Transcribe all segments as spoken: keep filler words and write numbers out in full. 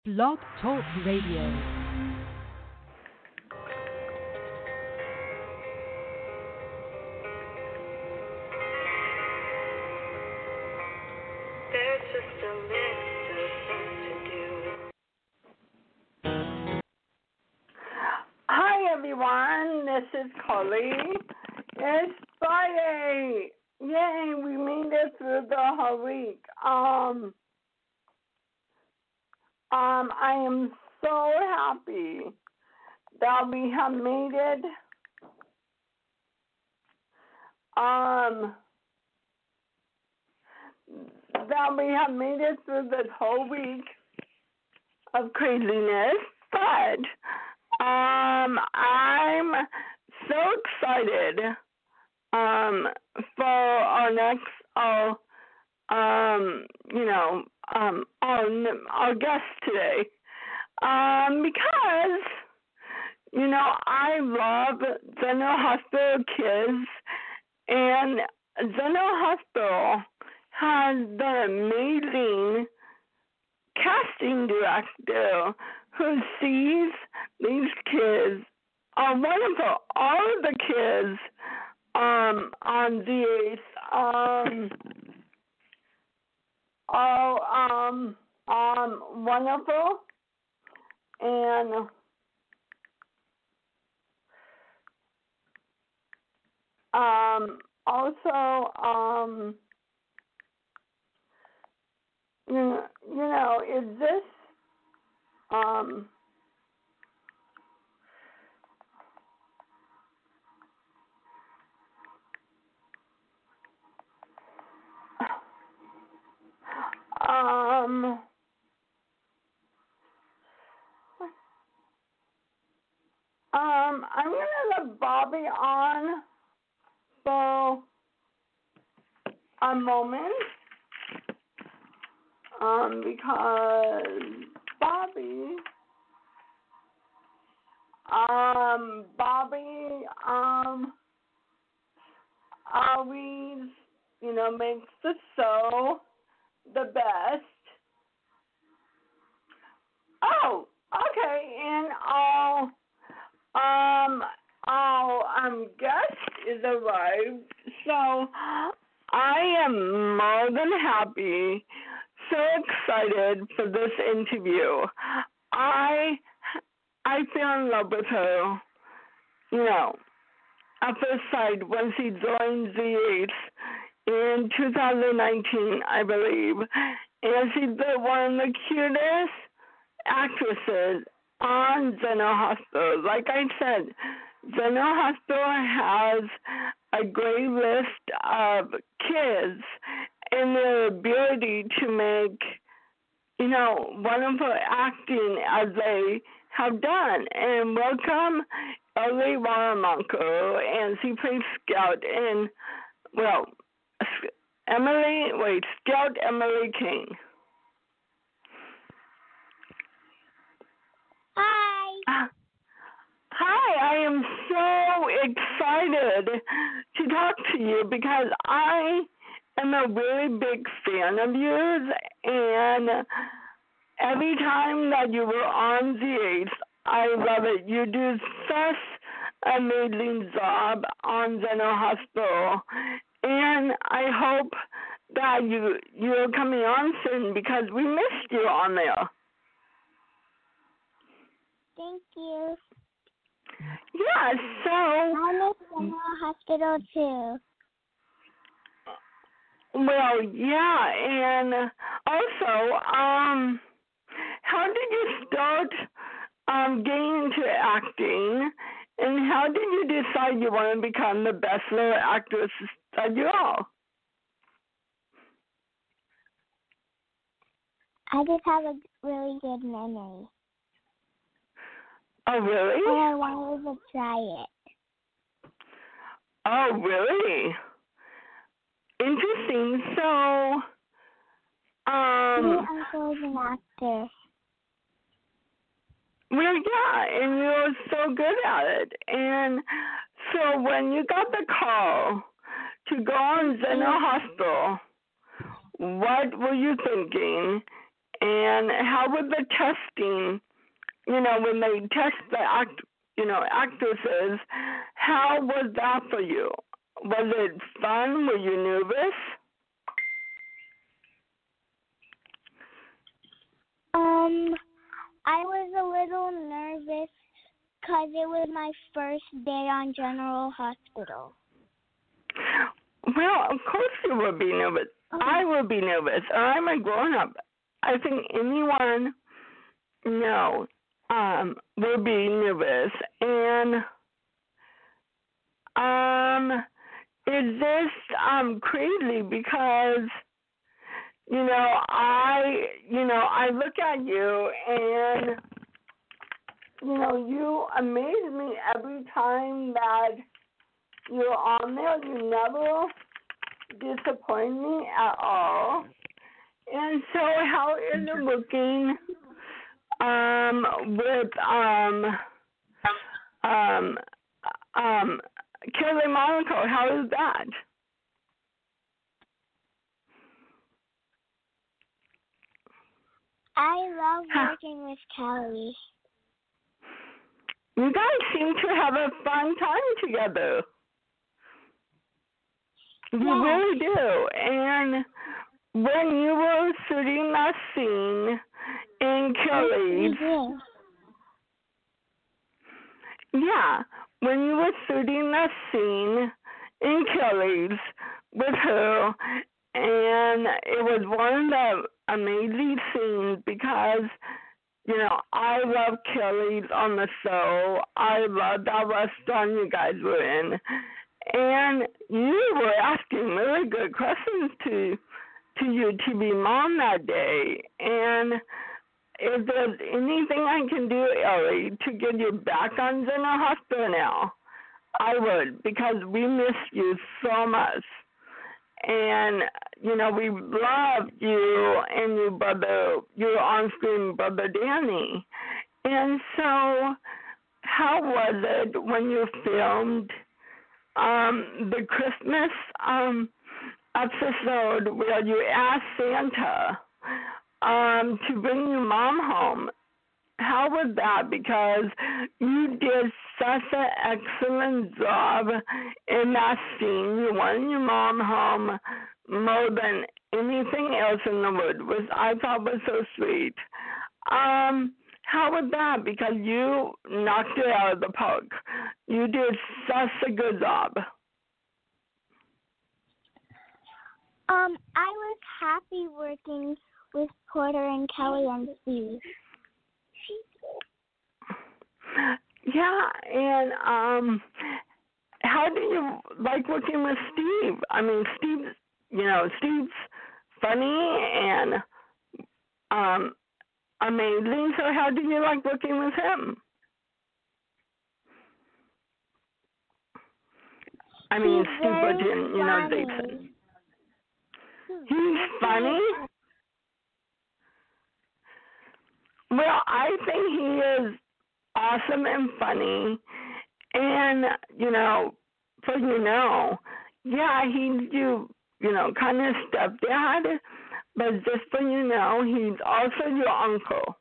Blog Talk Radio. There's just a list of things to do. Hi everyone, this is Carly. It's Friday. Yay, we made it through the whole week. Um, um, I am so happy that we have made it. Um, that we have made it through this whole week of craziness, but um, I'm so excited um, for our next, uh, um, you know, um, our, our guest today, um, because, you know, I love General Hospital Kids, and General Hospital has the amazing casting director who sees these kids, are wonderful, all of the kids um, on the eighth, um, are um, um, wonderful, and um, also, um, you know, you know, is this, um, um, um, I'm gonna let Bobby on for a moment, um, because Bobby, um, Bobby, um, always, you know, makes the show the best. Oh, okay, and our, um, our um, guest is arrived, so I am more than happy, so excited for this interview. I, I fell in love with her, you know, at first sight when she joined the eighth in two thousand nineteen, I believe, and she's been one of the cutest actresses on General Hospital. Like I said, General Hospital has a great list of kids and their ability to make, you know, wonderful acting as they have done. And welcome Ellie Waramanko, and she plays Scout in, well, Emily, wait, Scout Emily King. Hi. Hi, I am so excited to talk to you because I am a really big fan of yours, and every time that you were on the eighth, I love it. You do such an amazing job on General Hospital, and I hope that you, you're coming on soon because we missed you on there. Thank you. Yeah, so... I miss General Hospital too. Well, yeah, and also, um, how did you start um, getting into acting, and how did you decide you want to become the best little actress that you are? I just have a really good memory. Oh, really? And I wanted to try it. Oh, really? Interesting. So, um... My uncle is an actor. Well, yeah, and you're so good at it. And so when you got the call to go on General Hospital, what were you thinking? And how was the testing? You know, when they test the act, you know, actresses, how was that for you? Was it fun? Were you nervous? Um, I was a little nervous because it was my first day on General Hospital. Well, of course you would be nervous. Okay. I would be nervous. I'm a grown-up. I think anyone, you know, um, would be nervous. And um, it's just um crazy because, you know, I, you know, I look at you and, you know, you amaze me every time that you're on there. You never disappoint me at all. And so how is it looking um, with um, um, um, Kelly Monaco? How is that? I love working with Kelly. You guys seem to have a fun time together. You Yeah. really do. And when you were shooting that scene in Kelly's, Yeah. yeah, when you were shooting that scene in Kelly's with her, and it was one of the amazing scenes because, you know, I love Kelly's on the show. I love that restaurant you guys were in. And you were asking really good questions to to your T V mom that day. And if there's anything I can do, Ellie, to get you back on General Hospital now, I would, because we miss you so much. And, you know, we love you and your brother, your on-screen brother, Danny. And so how was it when you filmed um, the Christmas um, episode where you asked Santa um, to bring your mom home? How was that? Because you did such an excellent job in that scene. You wanted your mom home more than anything else in the world, which I thought was so sweet. Um, how was that? Because you knocked it out of the park. You did such a good job. Um, I was happy working with Porter and Kelly and Steve. Yeah, and um, how do you like working with Steve? I mean, Steve's, you know, Steve's funny and um, amazing. So how do you like working with him? I mean, He's Steve very Button, you know, funny. Jason. He's funny. Well, I think he is awesome and funny. And, you know, so you know, yeah, he's you, you know, kind of stepdad, but just so you know, he's also your uncle.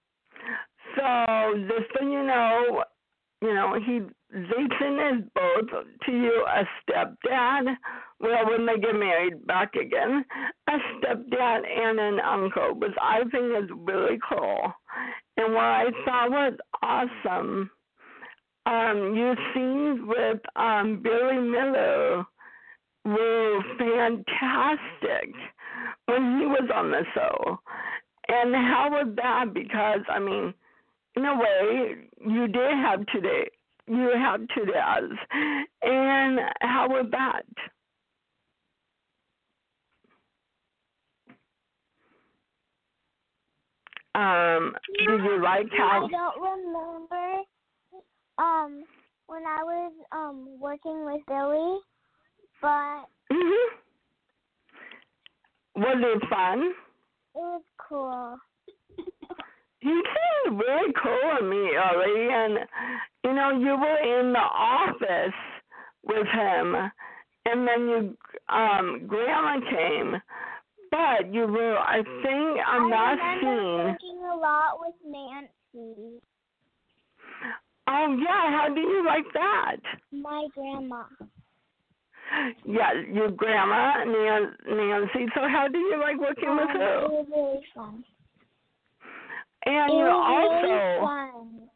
So just so you know, you know, he, Jason is both to you a stepdad, well, when they get married back again, a stepdad and an uncle, which I think is really cool. And what I thought was awesome, um, your scenes with um, Billy Miller were fantastic when he was on the show. And how was that? Because, I mean, in a way, you did have today. You have two dads. And how was that? Um, do you like how... I don't remember um when I was um working with Billy, but Mm-hmm. Was it fun? it was cool. He seemed really cool to me, Ellie, and, you know, you were in the office with him, and then you, um, Grandma came, but you were, I think, I'm I not remember seeing. drinking a lot with Nancy, Oh, yeah, how do you like that? my grandma. Yeah, your grandma, Nan- Nancy. So how do you like working Um, with it her? was really fun. And It you're was really also fun.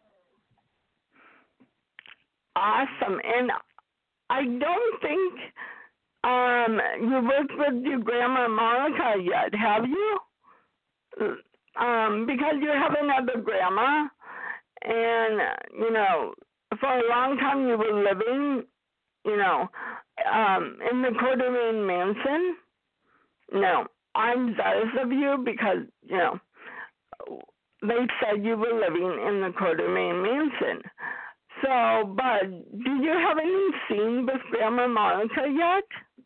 awesome. And I don't think um you worked with your grandma Monica yet, have you? Um, because you have another grandma, and you know, for a long time you were living, you know, um, in the Coeur d'Alene Mansion. No, I'm jealous of you because you know they said you were living in the Coeur d'Alene Mansion. So, but do you have any scene with Grandma Monica yet?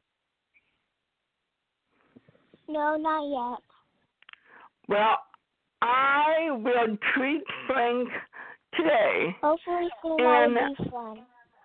No, not yet. Well, I will treat Frank today. Hopefully soon And that'll be fun.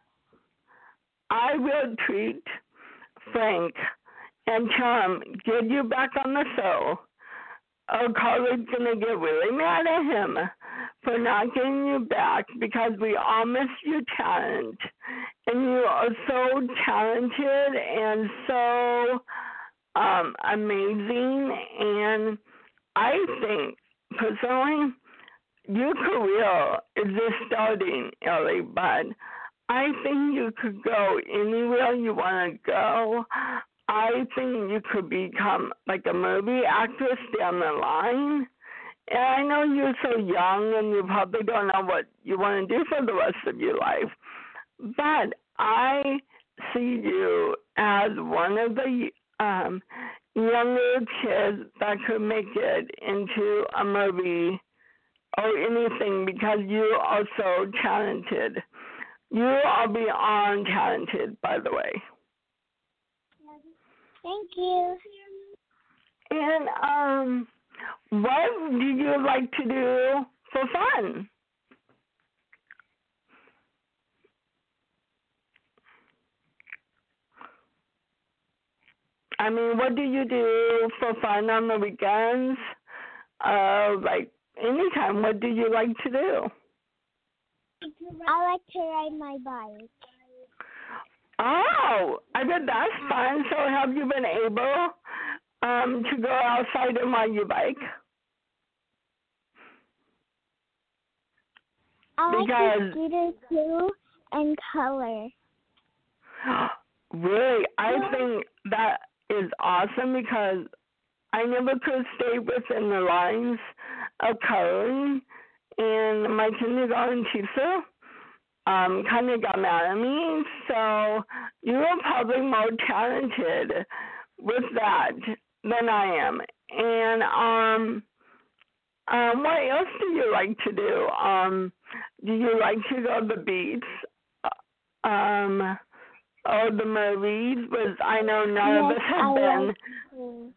I will treat Frank and tell him, get you back on the show. Or Carly's going to get really mad at him for not getting you back because we all miss your talent. And you are so talented and so um, amazing. And I think, personally, your career is just starting, Ellie, but I think you could go anywhere you want to go. I think you could become like a movie actress down the line. And I know you're so young and you probably don't know what you want to do for the rest of your life. But I see you as one of the um, younger kids that could make it into a movie or anything because you are so talented. You are beyond talented, by the way. Thank you. And um, what do you like to do for fun? I mean, what do you do for fun on the weekends? Uh, like anytime, what do you like to do? I like to ride my bike. Oh, I bet that's fun. So have you been able um, to go outside and ride your bike? I like Because the scooter too and color. really, I think that is awesome because I never could stay within the lines of coloring, and my kindergarten teacher um, kind of got mad at me. So you are probably more talented with that than I am. And um, um, what else do you like to do? Um, do you like to go to the beach? Um, or the movies? Was I know none yes, of us have I been. Like to.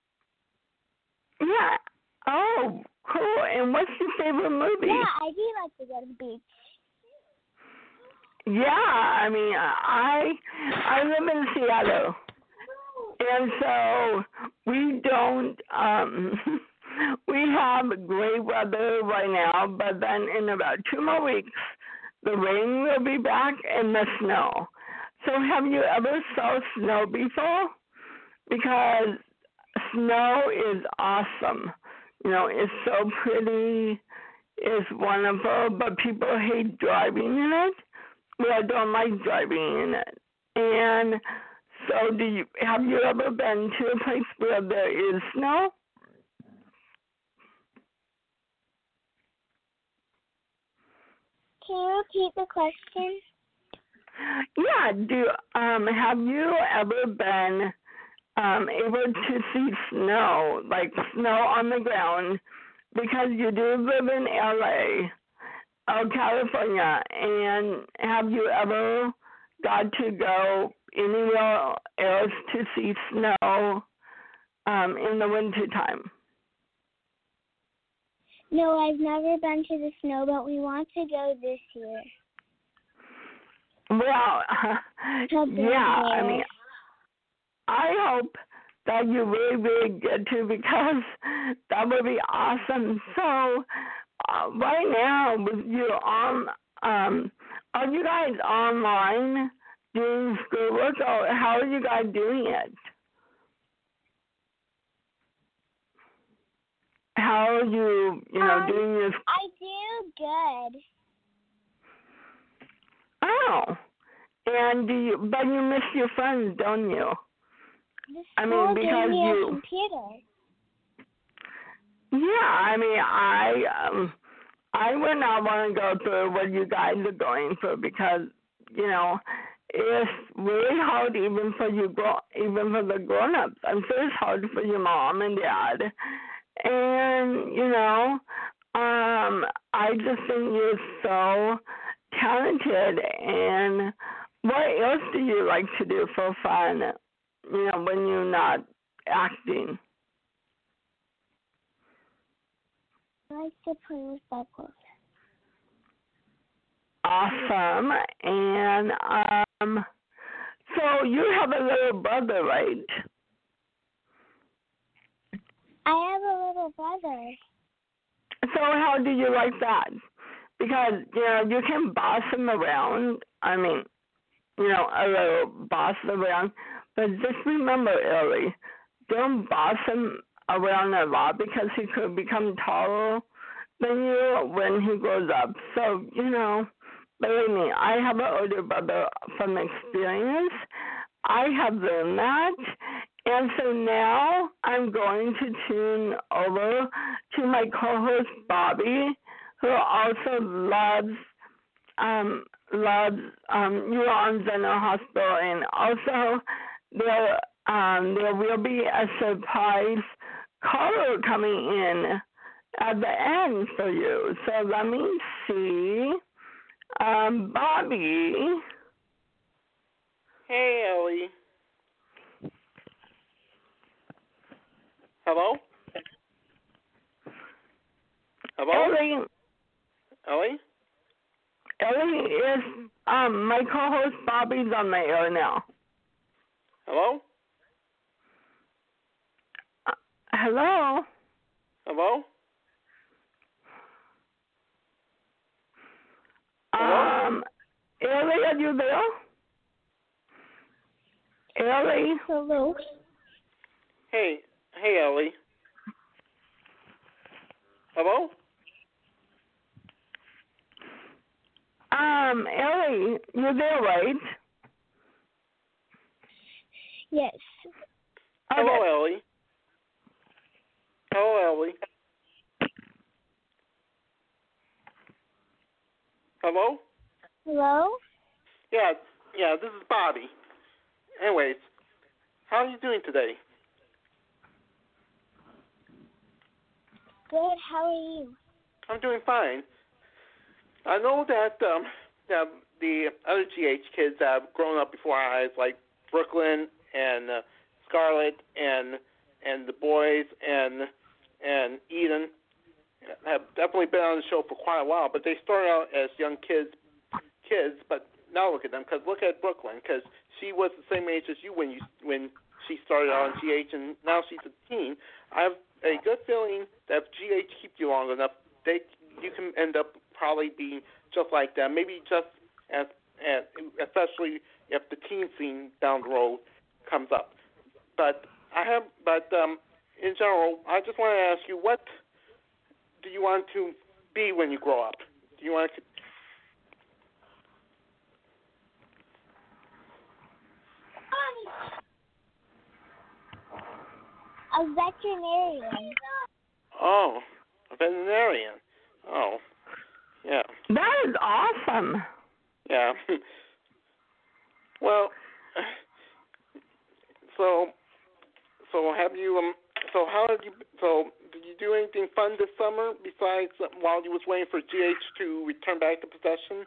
Yeah. Oh, cool. And what's your favorite movie? Yeah, I do like to go to the beach. Yeah, I mean, I I live in Seattle, and so we don't. Um, we have great weather right now, but then in about two more weeks, the rain will be back and the snow. So have you ever saw snow before? Because snow is awesome. You know, it's so pretty, it's wonderful, but people hate driving in it. Well, I don't like driving in it. And so do you, have you ever been to a place where there is snow? Can you repeat the question? Yeah, do um have you ever been um able to see snow, like snow on the ground, because you do live in L A or California, and have you ever got to go anywhere else to see snow um in the wintertime? No, I've never been to the snow, but we want to go this year. Well, To yeah, I Bear. mean, I hope that you really, really get to, because that would be awesome. So uh, right now, with you on, um, are you guys online doing schoolwork, or how are you guys doing it? How are you, you know, um, doing this? I do good. Oh, and do you? But you miss your friends, don't you? The I school mean, gave because me you. a computer. Yeah, I mean, I um, I would not want to go through what you guys are going through, because you know it's really hard, even for you, grow, even for the grown-ups. I'm sure it's hard for your mom and dad, and you know, um, I just think you're so talented. And what else do you like to do for fun? You know, when you're not acting. I like to play with Bubbles. Awesome. And um, so you have a little brother, right? I have a little brother. So how do you like that? Because, you know, you can boss him around. I mean, you know, a little boss around. But just remember, Ellie, don't boss him around a lot, because he could become taller than you when he grows up. So, you know, believe me, I have an older brother from experience. I have learned that. And so now I'm going to tune over to my co-host, Bobby, who also loves um, loves um, New Orleans General Hospital. And also there, um, there will be a surprise caller coming in at the end for you. So let me see. Um, Bobby. Hey, Ellie. Hello? Hello? Ellie. Ellie? Ellie is, um, my co-host Bobby's on the air now. Hello? Uh, hello? Hello? Hello? Um, Ellie, are you there? Ellie? Hello. Hey, hey, Ellie. Hello? Um, Ellie, you're there, right? Yes. Hello, Okay. Ellie. Hello, Ellie. Hello? Hello. Yeah, yeah, this is Bobby. Anyways, how are you doing today? Good. How are you? I'm doing fine. I know that um, that the other G H kids that have grown up before our eyes, like Brooklyn and uh, Scarlett and and the boys and and Eden, have definitely been on the show for quite a while. But they started out as young kids, kids. But now look at them. Because look at Brooklyn. Because she was the same age as you when you when she started out on G H, and now she's a teen. I have a good feeling that if G H keeps you long enough, they you can end up probably being just like them. Maybe just as, as especially if the teen scene down the road comes up. But I have, but um, in general, I just want to ask you, what do you want to be when you grow up? Do you want to? A veterinarian. Oh, a veterinarian. Oh, yeah. That is awesome. Yeah. Well, so so have you um so how have you so did you do anything fun this summer besides uh, while you was waiting for G H to return back to possession?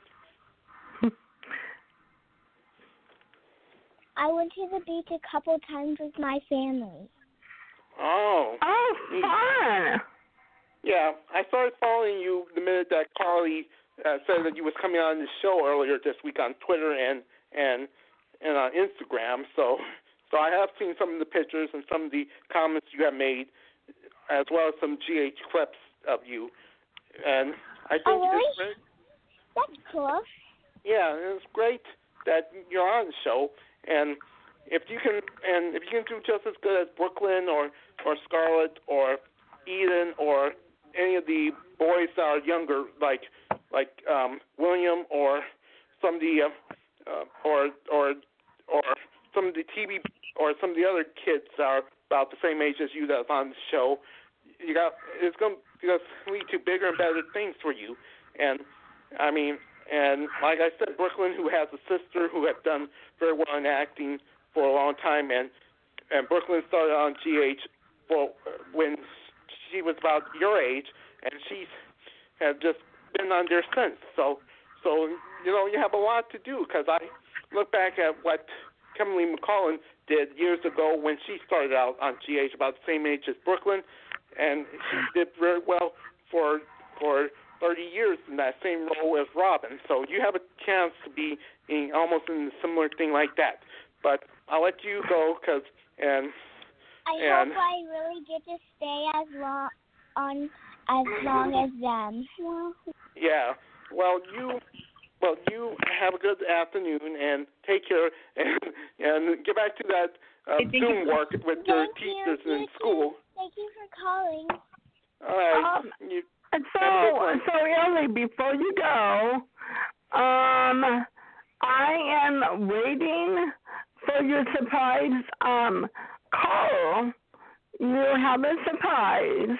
I went to the beach a couple times with my family. Oh. Oh, neat. fun. Yeah, I started following you the minute that Carly uh, said that you was coming on the show earlier this week on Twitter and and and on Instagram. So So I have seen some of the pictures and some of the comments you have made, as well as some G H clips of you. And I think oh, really? it's great. That's cool. Yeah, it's great that you're on the show. And if you can, and if you can do just as good as Brooklyn or or Scarlett or Eden or any of the boys that are younger, like like um, William or some of the uh, uh, or or or some of the T V or some of the other kids that are about the same age as you that's on the show, you got it's going to lead to bigger and better things for you. And I mean, and like I said, Brooklyn, who has a sister who has done very well in acting for a long time, and and Brooklyn started on G H for when she was about your age, and she's has just been on there since. So, so you know, you have a lot to do, because I look back at what Kimberly McCollum did years ago when she started out on G H, about the same age as Brooklyn, and she did very well for for thirty years in that same role as Robin. So you have a chance to be in almost in a similar thing like that. But I'll let you go, because and I and, hope I really get to stay as long on as long as them. yeah. Well, you well you have a good afternoon and take care, and and get back to that uh, Zoom work with your Thank teachers you, in thank school. You. Thank you for calling. All right. Um, you, So, have a good one. so Ellie, before you go, um, I am waiting for your surprise um call. You have a surprise,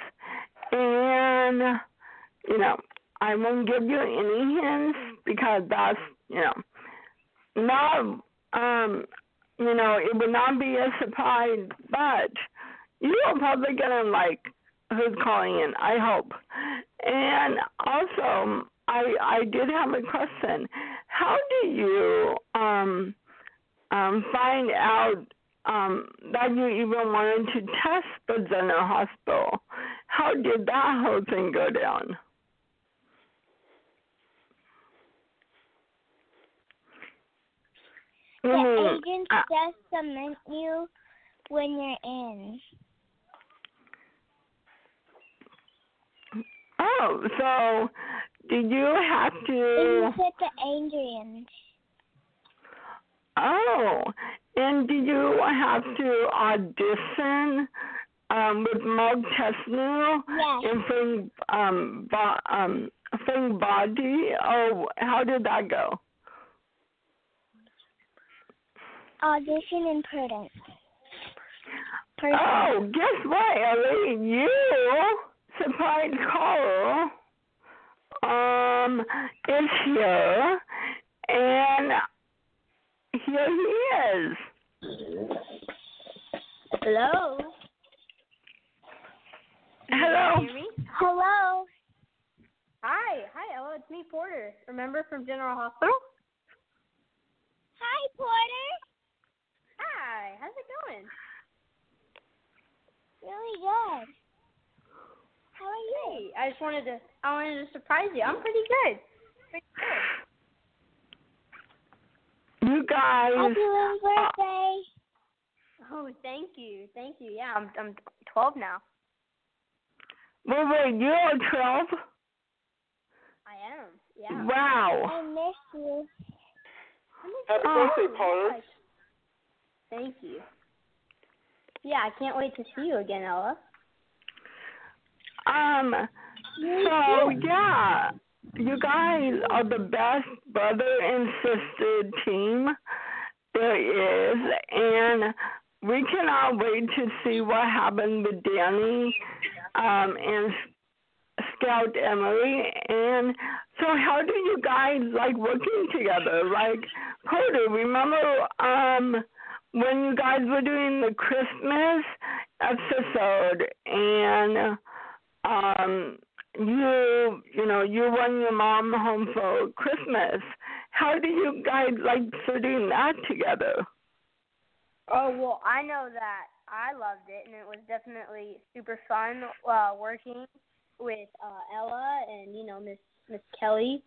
and you know I won't give you any hints because that's you know not um you know it would not be a surprise, but you will probably get him like who's calling in, I hope. And also, I I did have a question. How do you um um find out um that you even wanted to test the General Hospital? How did that whole thing go down? The Mm, agents uh, just submit you when you're in. oh, so did you have And to? you hit the Adrians. Oh, and did you have to audition um, with Mark Tesno Yes. and Fing um, Bo- um, Fing Body? Oh, how did that go? Audition in Prudence. Person. Oh, guess what, Ellie? You surprise caller um is here, and here he is. Hello. Hello. Can you hear me? Hello. Hi. Hi, Ella. It's me, Porter. Remember from General Hospital? Hi, Porter. Hi. How's it going? Really good. How are you? Hey, I just wanted to I wanted to surprise you. I'm pretty good. Pretty good. You guys. Happy little birthday. Oh, thank you. Thank you. Yeah, I'm I'm twelve now. Wait, wait, you're twelve? I am. Yeah. Wow. I miss you. Happy Oh, birthday, Potter. gosh. Thank you. Yeah, I can't wait to see you again, Ella. Um, so, yeah, you guys are the best brother and sister team there is, and we cannot wait to see what happens with Danny um, and Scout Emily. And so how do you guys like working together? Like, Cody, remember um, when you guys were doing the Christmas episode and um, you, you know, you won your mom home for Christmas. How do you guys like for doing that together? Oh, well, I know that I loved it, and it was definitely super fun uh, working with uh, Ella and, you know, Miss Miss Kelly.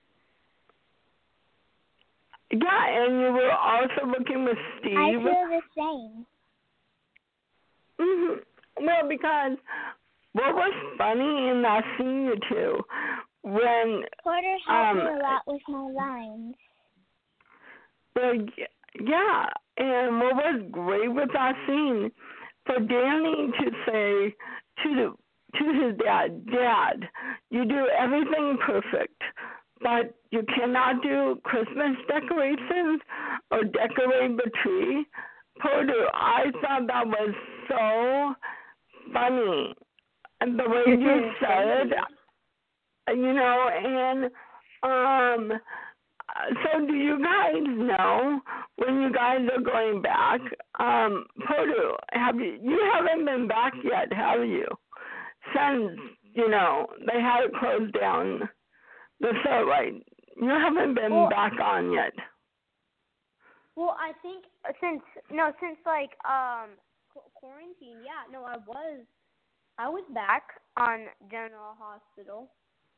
Yeah, and you were also working with Steve. I feel the same. Mm-hmm. Well, because what was funny in that scene, you two, when Porter helped um, me a lot with my lines. well, yeah, and what was great with that scene, for Danny to say to the, to his dad, Dad, you do everything perfect, but you cannot do Christmas decorations or decorate the tree. Porter, I thought that was so funny. And the way you said it, you know, and um, so do you guys know when you guys are going back? Um, Porter, have you, you haven't been back yet, have you? Since, you know, they had it closed down, the Starlight. You haven't been Well, back on yet. Well, I think since no, since like um qu- quarantine, yeah, no, I was I was back on General Hospital,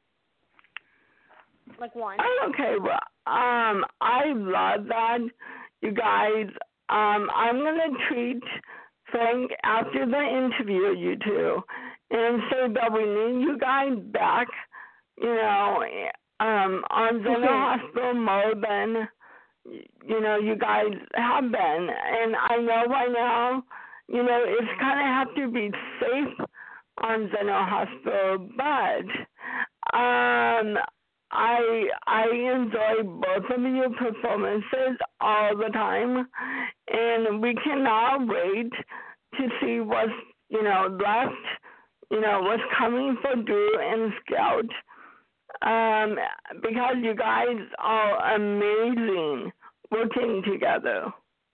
like once. Oh, okay, well, um, I love that, you guys. Um, I'm gonna treat Frank after the interview, you two, and say that we need you guys back, you know, um, on General Hospital more than, you know, you guys have been. And I know by now, you know, it's kind of have to be safe on General Hospital, but um, I I enjoy both of your performances all the time, and we cannot wait to see what's, you know, left, you know, what's coming for Drew and Scout, um, because you guys are amazing working together.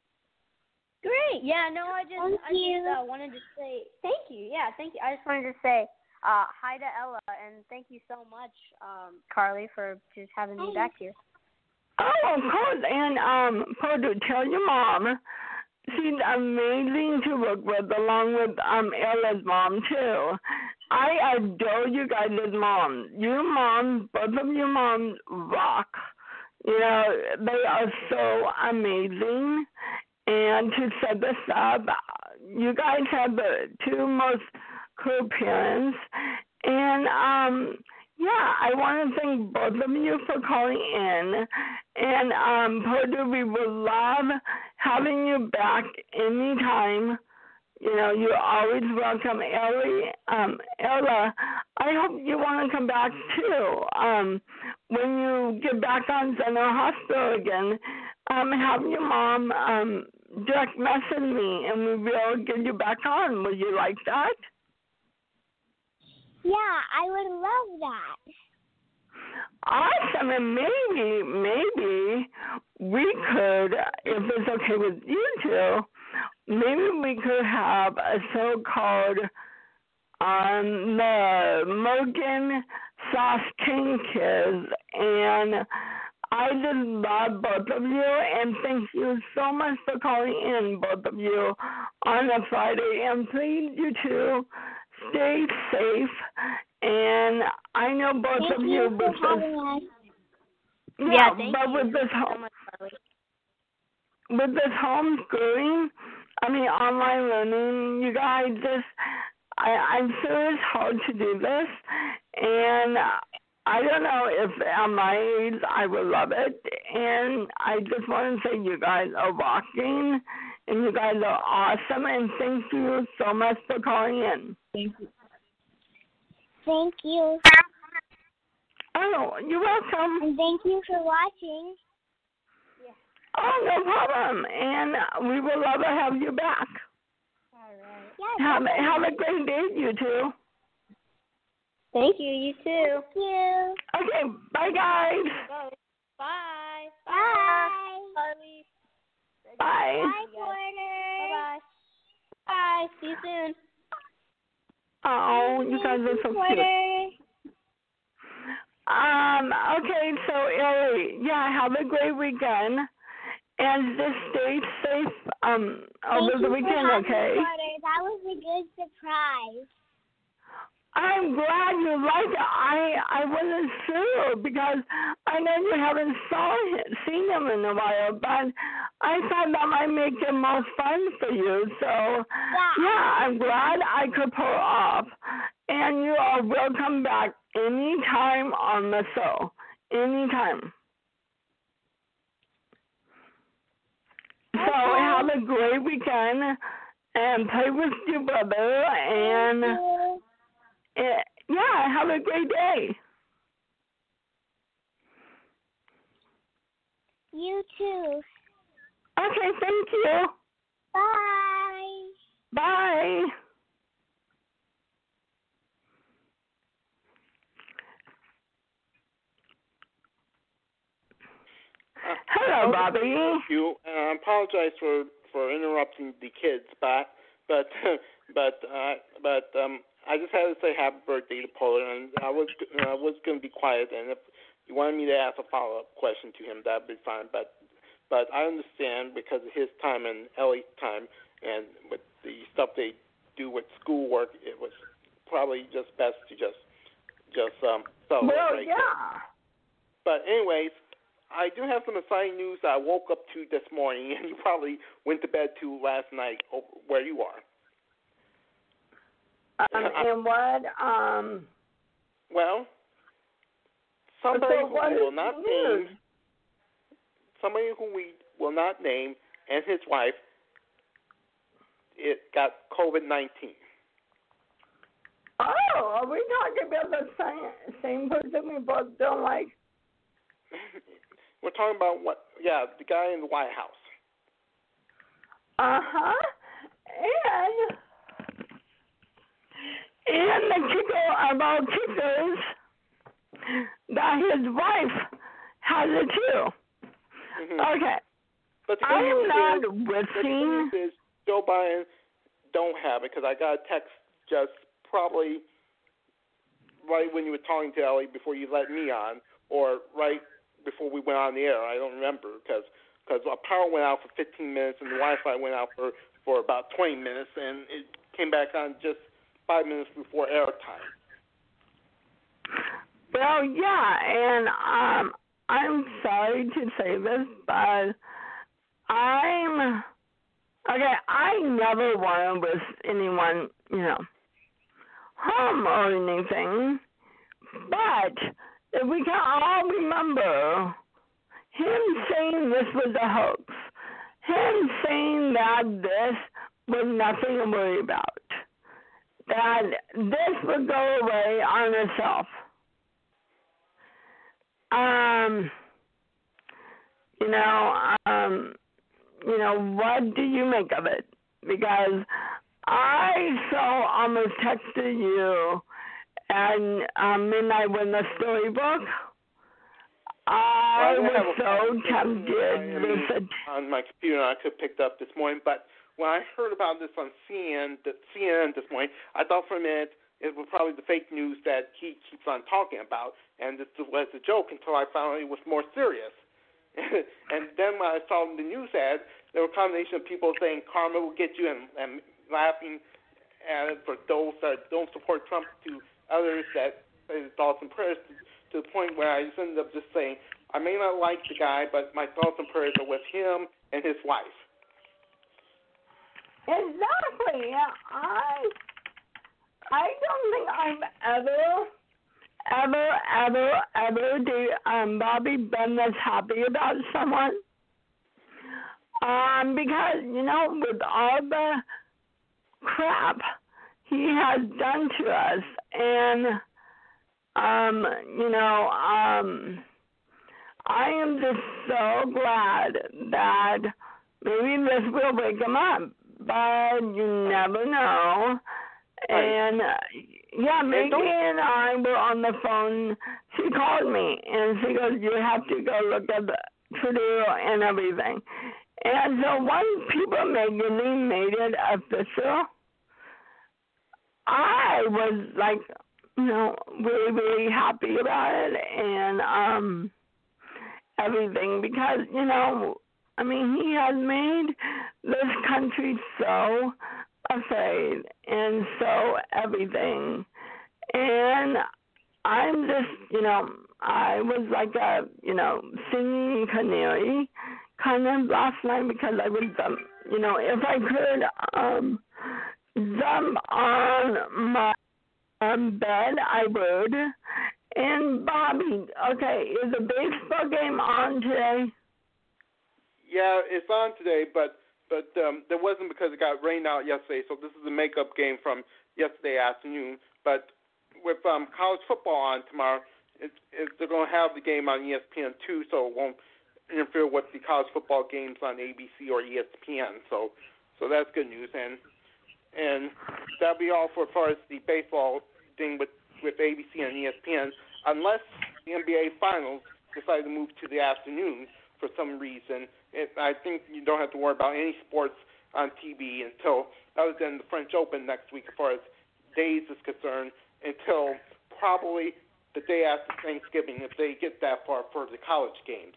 Great. Yeah. No, I just Thank I you. just uh, wanted to say thank you. Yeah, thank you. I just wanted to say uh, hi to Ella and thank you so much, um, Carly, for just having me back here. Oh, of course. And um, Porter, tell your mom she's amazing to work with, along with um Ella's mom too. I adore you guys' mom. Your mom, both of your moms rock. You know, they are so amazing. And to set this up, you guys have the two most cool parents. And um, yeah, I want to thank both of you for calling in. And um, Porter, we would love having you back anytime. You know, you're always welcome. Ellie, um, Ella, I hope you want to come back too. Um, when you get back on General Hospital again, um, have your mom um, direct message me and we will get you back on. Would you like that? Yeah, I would love that. Awesome, and maybe, maybe we could, if it's okay with you two, maybe we could have a show called um, the Morgan Sauce King Kids, and I just love both of you, and thank you so much for calling in, both of you, on a Friday, and please, you two, stay safe, and I know both Thank of you you, for with having this, us. yeah, Yeah, thank but you. with this Thank you so home, much, Carly. with this homeschooling, I mean online learning, you guys just, I, I'm sure it's hard to do this, and I don't know if at my age I would love it, and I just want to say you guys are rocking, and you guys are awesome, and thank you so much for calling in. Thank you. Thank you. Oh, you're welcome. And thank you for watching. Oh, no problem, and we will love to have you back. All right. Yeah, Have, definitely. have a great day, you two. Thank you. You too. Thank you. Okay, bye, guys. Bye. Bye. Bye. Carly. Bye. Bye, Porter. Bye. Bye. See you soon. Oh, you guys are so cute. Porter. Um, okay, so Ellie, yeah, have a great weekend. And just stay safe um over Thank the you weekend, for having okay? me, Porter. That was a good surprise. I'm glad you liked it. I I wasn't sure because I know you haven't saw him, seen him in a while, but I thought that might make it more fun for you. So, Yeah. yeah, I'm glad I could pull off. And you are welcome back anytime on the show. Anytime. So Okay. have a great weekend and play with your brother and Thank you. uh, yeah, have a great day. You too. Okay, thank you. Bye. Bye. Uh, Hello, Bobby. Thank you. And I apologize for, for interrupting the kids, but but but uh, but um, I just had to say happy birthday to Polar, and I was I was going to be quiet, and if you wanted me to ask a follow up question to him, that'd be fine. But but I understand because of his time and Ellie's time, and with the stuff they do with schoolwork, it was probably just best to just just um celebrate. Well, right yeah. there. But anyways, I do have some exciting news I woke up to this morning, and you probably went to bed to last night where you are. Um, and what? Um. Well, somebody so who what we will is not the name, news? somebody who we will not name, and his wife, it got COVID nineteen. Oh, are we talking about the same same person we both don't like? We're talking about what? Yeah, the guy in the White House. Uh huh. And and the kicker about kickers that his wife has it too. Mm-hmm. Okay. But the good I am news not is, the good wishing. news is Joe Biden don't have it because I got a text just probably right when you were talking to Ellie before you let me on, or right before we went on the air. I don't remember because because our power went out for fifteen minutes and the Wi-Fi went out for, for about twenty minutes, and it came back on just five minutes before airtime. Well, yeah, and um, I'm sorry to say this, but I'm okay. I never want to wish anyone, you know, harm or anything. But if we can all remember him saying this was a hoax, him saying that this was nothing to worry about, that this would go away on itself. Um, you know, um, you know, what do you make of it? Because I so almost texted you at um, midnight with the storybook. I well, I was so tempted with it. On my computer, I could have picked up this morning, but when I heard about this on C N N, C N N this morning, I thought for a minute it was probably the fake news that he keeps on talking about, and this was a joke until I found out it was more serious. And then when I saw the news ad, there were a combination of people saying karma will get you, and, and laughing at it for those that don't support Trump, to others that say thoughts and prayers, to, to the point where I just ended up just saying, I may not like the guy, but my thoughts and prayers are with him and his wife. Exactly. I I don't think I've ever, ever, ever, ever do um Bobby been this happy about someone. Um, because, you know, with all the crap he has done to us, and um, you know, um I am just so glad that maybe this will wake him up, but you never know. And, uh, yeah, Maggie and I were on the phone. She called me, and she goes, you have to go look at the Trudeau and everything. And so once people Maggie made it official, I was, like, you know, really, really happy about it and um, everything because, you know, I mean, he has made this country so afraid and so everything. And I'm just, you know, I was like a, you know, singing canary kind of last night because I was, um, you know, if I could um, jump on my um, bed, I would. And Bobby, okay, is the baseball game on today? Yeah, it's on today, but but um, there wasn't because it got rained out yesterday. So this is a makeup game from yesterday afternoon. But with um, college football on tomorrow, it's, it's, they're going to have the game on E S P N two, so it won't interfere with the college football games on A B C or E S P N. So so that's good news. And and that'll be all for as far as the baseball thing with, with A B C and E S P N, unless the N B A Finals decide to move to the afternoon for some reason. It, I think you don't have to worry about any sports on T V until, other than the French Open next week as far as days is concerned, until probably the day after Thanksgiving if they get that far for the college games.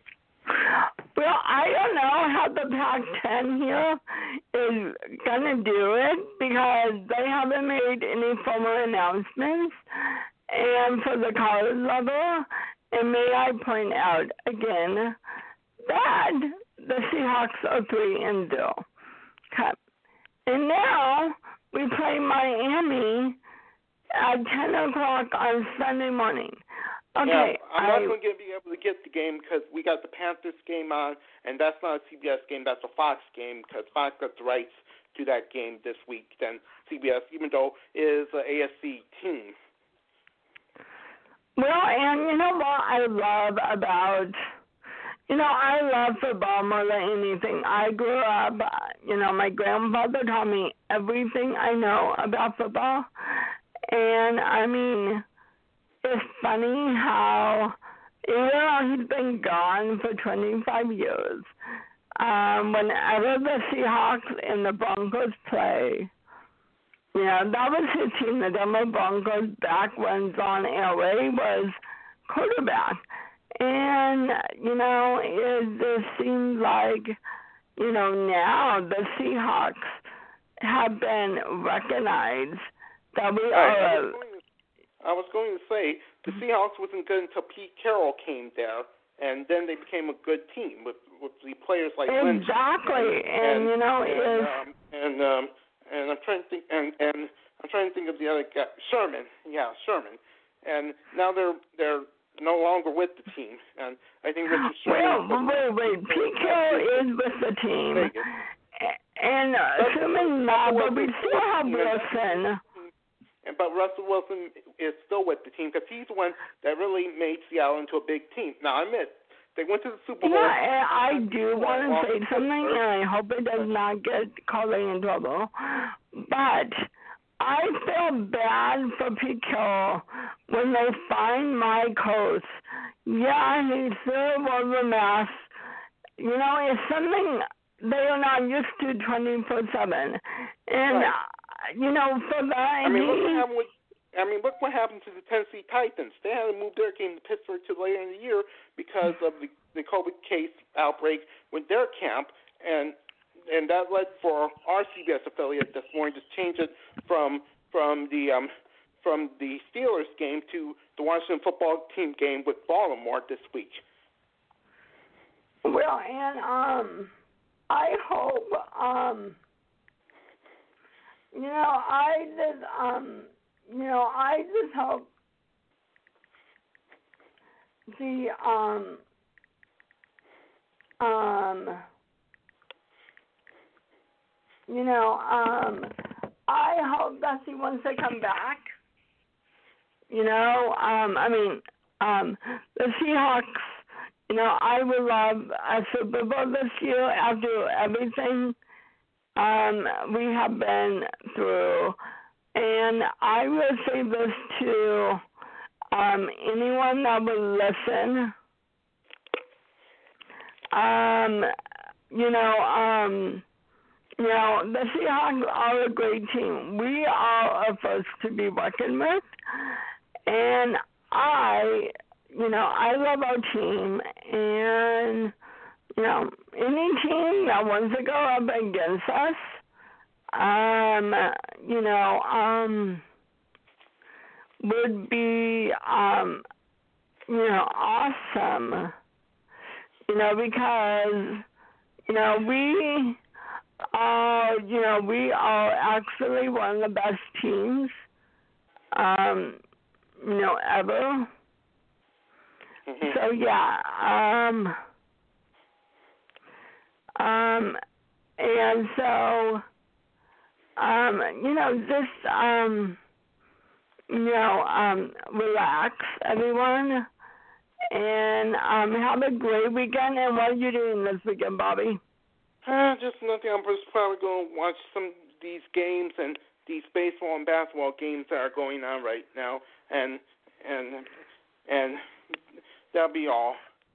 Well, I don't know how the Pac ten here is going to do it because they haven't made any formal announcements. And for the college level, and may I point out again that the Seahawks are three and zero. Okay. And now we play Miami at ten o'clock on Sunday morning. Okay, yeah, I'm not I, going to be able to get the game because we got the Panthers game on, and that's not a C B S game. That's a Fox game because Fox got the rights to that game this week than C B S, even though it is an A F C team. Well, and you know what I love about, you know, I love football more than anything. I grew up, you know, my grandfather taught me everything I know about football. And, I mean, it's funny how, you know, he's been gone for twenty-five years. Um, whenever the Seahawks and the Broncos play, you know, that was his team, the Denver Broncos, back when John Elway was quarterback. And, you know, it just seems like, you know, now the Seahawks have been recognized that we right, are. I was, going to, I was going to say the Seahawks wasn't good until Pete Carroll came there, and then they became a good team with, with the players like Lynch. Exactly, and, and, and you know, and, is um, and um, and I'm trying to think, and, and I'm trying to think of the other guy, Sherman. Yeah, Sherman. And now they're they're no longer with the team, and I think Richard Sherman. Well, wait, wait, Pete Carroll is with the team, Vegas. and uh, assuming not, but we still have Wilson. And but Russell Wilson is still with the team because he's the one that really made Seattle into a big team. Now, I admit, they went to the Super Bowl. Yeah, and I do want to say something, and I hope it does not get Colin in trouble. But I feel bad for Pete Carroll when they find Mike Host. Yeah, he still wore the mask. You know, it's something they are not used to twenty-four seven. And, right. uh, you know, for that, I mean, he, look what happened with I mean, look what happened to the Tennessee Titans. They had to move their game to Pittsburgh to later in the year because of the, the COVID case outbreak with their camp, and and that led for our C B S affiliate this morning to change it from from the um, from the Steelers game to the Washington Football Team game with Baltimore this week. Well, and um, I hope um, you know, I just um. You know, I just hope the um um you know um I hope that he wants to come back. You know, um I mean um the Seahawks. You know, I would love a Super Bowl this year after everything um we have been through. And I will say this to um, anyone that will listen. Um, you know, um, you know, the Seahawks are a great team. We are a force to be reckoned with. And I, you know, I love our team. And, you know, any team that wants to go up against us, Um, you know, um, would be, um, you know, awesome. You know, because, you know, we are, you know, we are actually one of the best teams, um, you know, ever. Mm-hmm. So, yeah, um, um, and so, um, you know, just, um, you know, um, relax, everyone, and um, have a great weekend. And what are you doing this weekend, Bobby? Uh, just nothing. I'm just probably going to watch some of these games and these baseball and basketball games that are going on right now, and and and that'll be all.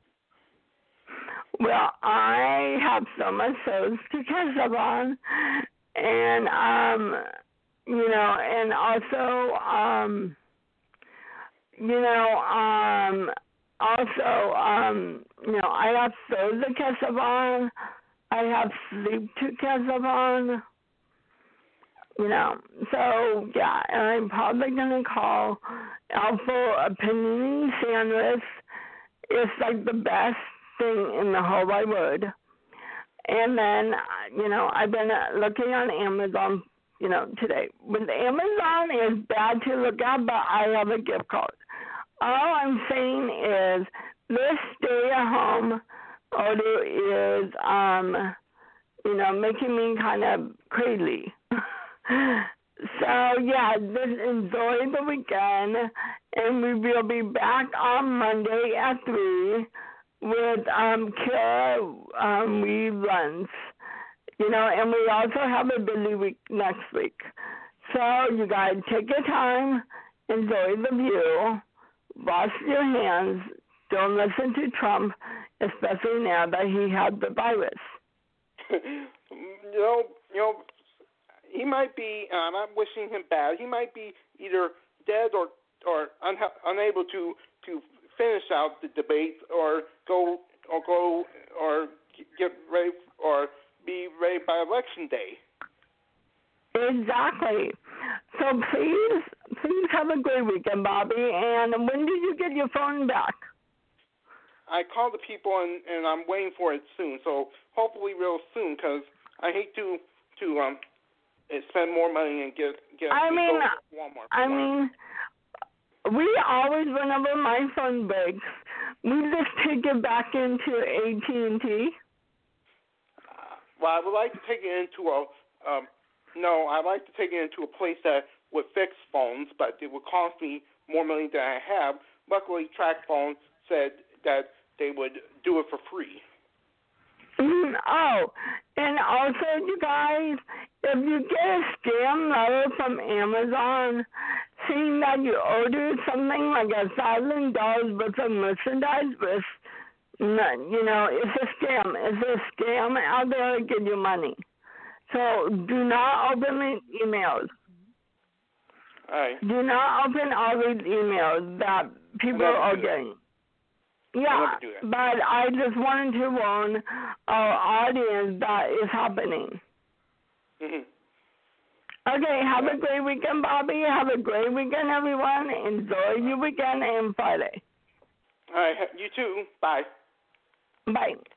Well, I have so much shows to catch up on, and um, you know, and also um, you know, um, also um, you know, I have shows to catch up on. I have sleep to catch up on. You know, so yeah, and I'm probably gonna call Alpha a panini sandwich. It's like the best thing in the whole wide world. And then, you know, I've been uh, looking on Amazon, you know, today. With Amazon, it's bad to look at, but I have a gift card. All I'm saying is this stay-at-home order is, um, you know, making me kind of crazy. So, yeah, just enjoy the weekend, and we will be back on Monday at three with um, Kara um, reruns. You know, and we also have a busy week next week. So, you guys take your time, enjoy the view, wash your hands, don't listen to Trump, especially now that he had the virus. you know, you know, he might be, uh, I'm not wishing him bad, he might be either dead or or un- unable to, to finish out the debate or go or go or get ready or be ready by election day. Exactly. So please, please have a great weekend, Bobby. And when did you get your phone back? I called the people and, and I'm waiting for it soon. So hopefully real soon, because I hate to to um. spend more money and get get. I mean, Walmart. I mean, we always, whenever my phone breaks, we just take it back into A T and T. Uh, well, I would like to take it into a. Um, no, I'd like to take it into a place that would fix phones, but it would cost me more money than I have. Luckily, TrackPhone said that they would do it for free. Mm, oh, and also, you guys, if you get a scam letter from Amazon saying that you ordered something like a thousand dollars worth of merchandise, with, you know, it's a scam. It's a scam out there to get you money. So do not open these emails. All right. Do not open all these emails that people are getting. Yeah, but I just wanted to warn our audience that is happening. Mm-hmm. Okay, have a great weekend, Bobby. Have a great weekend, everyone. Enjoy your weekend and Friday. All right, you too. Bye. Bye.